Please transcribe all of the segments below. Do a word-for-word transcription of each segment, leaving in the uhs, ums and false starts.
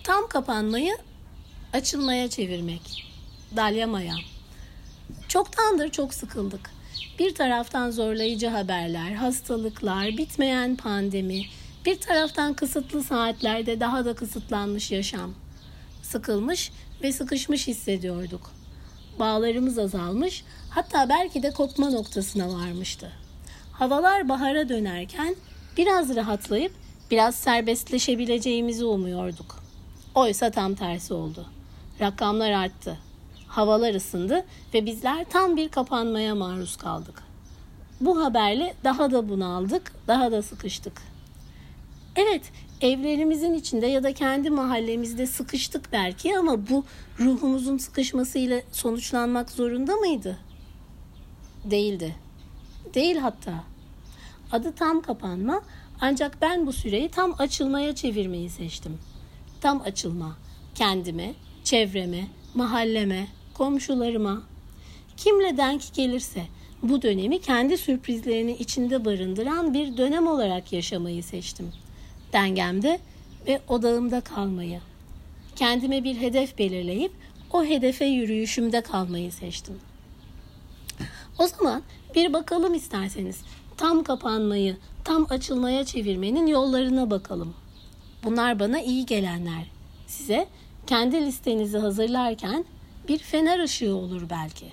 Tam kapanmayı açılmaya çevirmek. Dalya Maya. Çoktandır çok sıkıldık. Bir taraftan zorlayıcı haberler, hastalıklar, bitmeyen pandemi, bir taraftan kısıtlı saatlerde daha da kısıtlanmış yaşam. Sıkılmış ve sıkışmış hissediyorduk. Bağlarımız azalmış, hatta belki de kopma noktasına varmıştı. Havalar bahara dönerken biraz rahatlayıp biraz serbestleşebileceğimizi umuyorduk. Oysa tam tersi oldu. Rakamlar arttı. Havalar ısındı ve bizler tam bir kapanmaya maruz kaldık. Bu haberle daha da bunaldık, daha da sıkıştık. Evet, evlerimizin içinde ya da kendi mahallemizde sıkıştık belki ama bu ruhumuzun sıkışmasıyla sonuçlanmak zorunda mıydı? Değildi. Değil hatta. Adı tam kapanma, ancak ben bu süreyi tam açılmaya çevirmeyi seçtim. Tam açılma, kendime, çevreme, mahalleme, komşularıma, kimle denk gelirse bu dönemi kendi sürprizlerini içinde barındıran bir dönem olarak yaşamayı seçtim. Dengemde ve odağımda kalmayı, kendime bir hedef belirleyip o hedefe yürüyüşümde kalmayı seçtim. O zaman bir bakalım isterseniz tam kapanmayı, tam açılmaya çevirmenin yollarına bakalım. Bunlar bana iyi gelenler. Size kendi listenizi hazırlarken bir fener ışığı olur belki.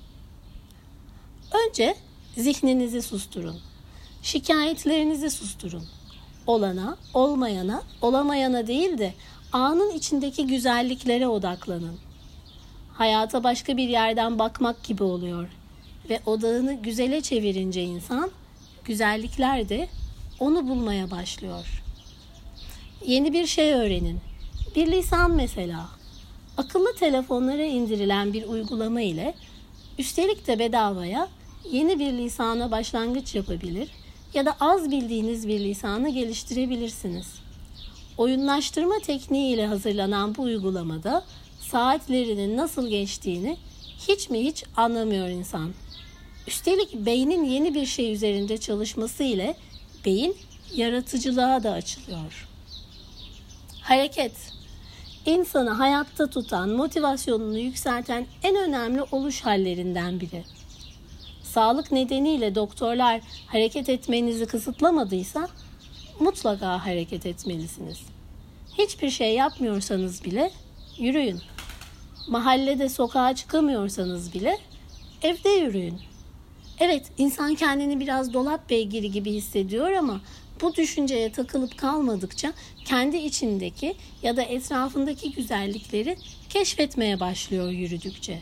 Önce zihninizi susturun. Şikayetlerinizi susturun. Olana, olmayana, olamayana değil de anın içindeki güzelliklere odaklanın. Hayata başka bir yerden bakmak gibi oluyor ve odağını güzele çevirince insan, güzellikler de onu bulmaya başlıyor. Yeni bir şey öğrenin. Bir lisan mesela. Akıllı telefonlara indirilen bir uygulama ile üstelik de bedavaya yeni bir lisana başlangıç yapabilir ya da az bildiğiniz bir lisanı geliştirebilirsiniz. Oyunlaştırma tekniği ile hazırlanan bu uygulamada saatlerinin nasıl geçtiğini hiç mi hiç anlamıyor insan. Üstelik beynin yeni bir şey üzerinde çalışması ile beyin yaratıcılığa da açılıyor. Hareket, insanı hayatta tutan, motivasyonunu yükselten en önemli oluş hallerinden biri. Sağlık nedeniyle doktorlar hareket etmenizi kısıtlamadıysa mutlaka hareket etmelisiniz. Hiçbir şey yapmıyorsanız bile yürüyün. Mahallede sokağa çıkamıyorsanız bile evde yürüyün. Evet, insan kendini biraz dolap beygiri gibi hissediyor ama bu düşünceye takılıp kalmadıkça kendi içindeki ya da etrafındaki güzellikleri keşfetmeye başlıyor yürüdükçe.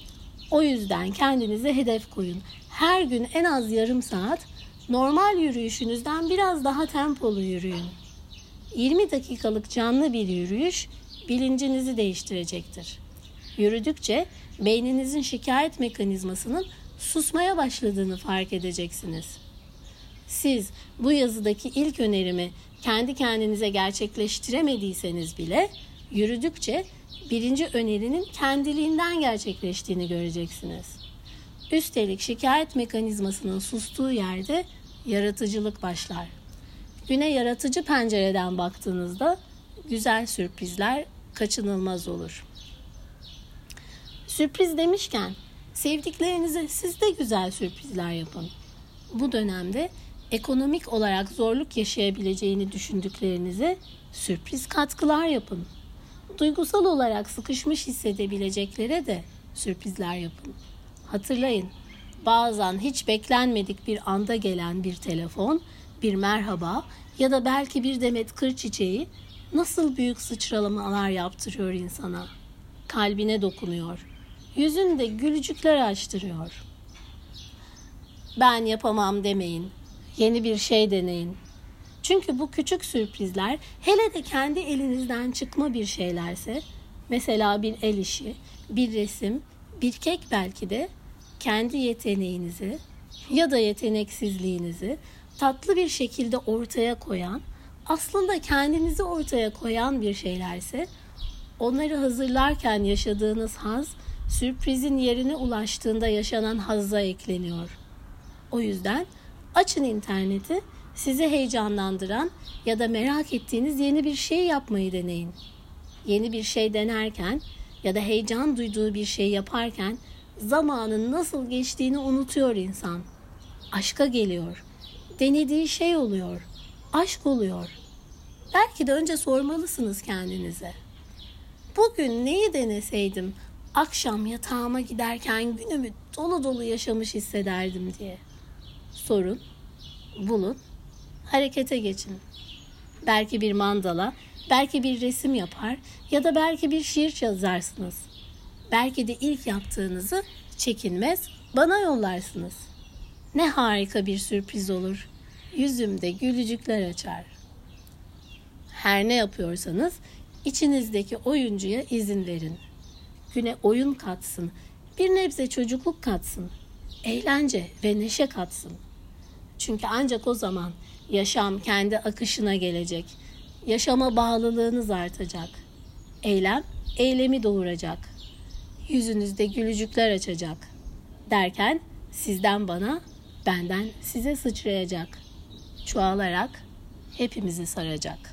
O yüzden kendinize hedef koyun. Her gün en az yarım saat normal yürüyüşünüzden biraz daha tempolu yürüyün. yirmi dakikalık canlı bir yürüyüş bilincinizi değiştirecektir. Yürüdükçe beyninizin şikayet mekanizmasının susmaya başladığını fark edeceksiniz. Siz bu yazıdaki ilk önerimi kendi kendinize gerçekleştiremediyseniz bile yürüdükçe birinci önerinin kendiliğinden gerçekleştiğini göreceksiniz. Üstelik şikayet mekanizmasının sustuğu yerde yaratıcılık başlar. Güne yaratıcı pencereden baktığınızda güzel sürprizler kaçınılmaz olur. Sürpriz demişken sevdiklerinize siz de güzel sürprizler yapın. Bu dönemde ekonomik olarak zorluk yaşayabileceğini düşündüklerinize sürpriz katkılar yapın. Duygusal olarak sıkışmış hissedebileceklere de sürprizler yapın. Hatırlayın, bazen hiç beklenmedik bir anda gelen bir telefon, bir merhaba ya da belki bir demet kır çiçeği nasıl büyük sıçralamalar yaptırıyor insana. Kalbine dokunuyor. Yüzünde gülücükler açtırıyor. Ben yapamam demeyin. Yeni bir şey deneyin. Çünkü bu küçük sürprizler hele de kendi elinizden çıkma bir şeylerse, mesela bir el işi, bir resim, bir kek belki de kendi yeteneğinizi ya da yeteneksizliğinizi tatlı bir şekilde ortaya koyan, aslında kendinizi ortaya koyan bir şeylerse, onları hazırlarken yaşadığınız haz, sürprizin yerine ulaştığında yaşanan hazza ekleniyor. O yüzden açın interneti, sizi heyecanlandıran ya da merak ettiğiniz yeni bir şey yapmayı deneyin. Yeni bir şey denerken ya da heyecan duyduğu bir şey yaparken zamanın nasıl geçtiğini unutuyor insan. Aşka geliyor. Denediği şey oluyor. Aşk oluyor. Belki de önce sormalısınız kendinize. Bugün neyi deneseydim akşam yatağıma giderken günümü dolu dolu yaşamış hissederdim diye. Sorun, bulun, harekete geçin. Belki bir mandala, belki bir resim yapar ya da belki bir şiir yazarsınız. Belki de ilk yaptığınızı çekinmez bana yollarsınız. Ne harika bir sürpriz olur. Yüzümde gülücükler açar. Her ne yapıyorsanız içinizdeki oyuncuya izin verin. Güne oyun katsın, bir nebze çocukluk katsın, eğlence ve neşe katsın. Çünkü ancak o zaman yaşam kendi akışına gelecek. Yaşama bağlılığınız artacak. Eylem, eylemi doğuracak. Yüzünüzde gülücükler açacak. Derken sizden bana, benden size sıçrayacak. Çoğalarak hepimizi saracak.